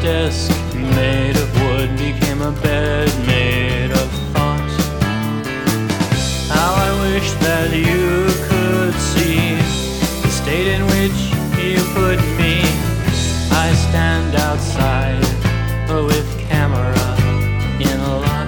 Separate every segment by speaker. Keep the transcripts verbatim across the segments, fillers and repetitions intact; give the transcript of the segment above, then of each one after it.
Speaker 1: desk made of wood became a bed made of thought. How I wish that you could see the state in which you put me. I stand outside with camera in lock,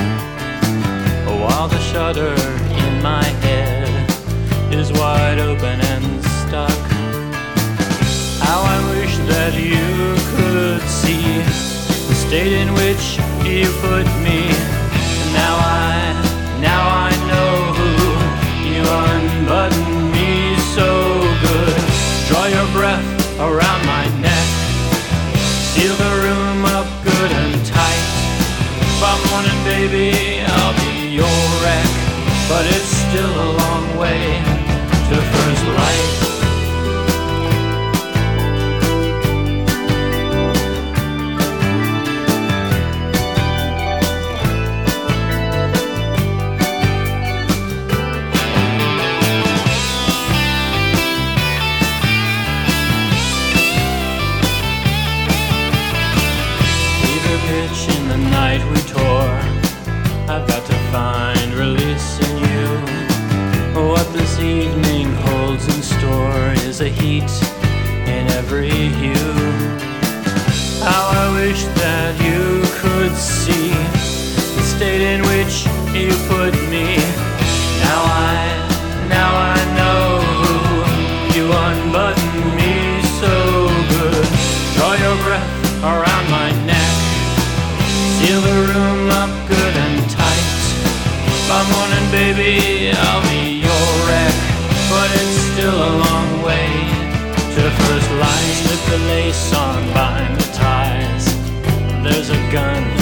Speaker 1: while the shutter in my head is wide open and stuck. How I wish that you could see the state in which you put me. Now I, now I know who you unbutton me so good. Draw your breath around my neck, seal the room up good and tight. By morning, baby, I'll be your wreck, but it's still a long way to first light. In the night we tore, I've got to find release in you. What this evening holds in store is a heat in every hue. How I wish that you could see the state in which you put me. Now I, now I know you unbutton me so good. Draw your breath around my neck, seal the room up good and tight. By morning, baby, I'll be your wreck, but it's still a long way to first light. Slip the lace on, bind the ties. There's a gun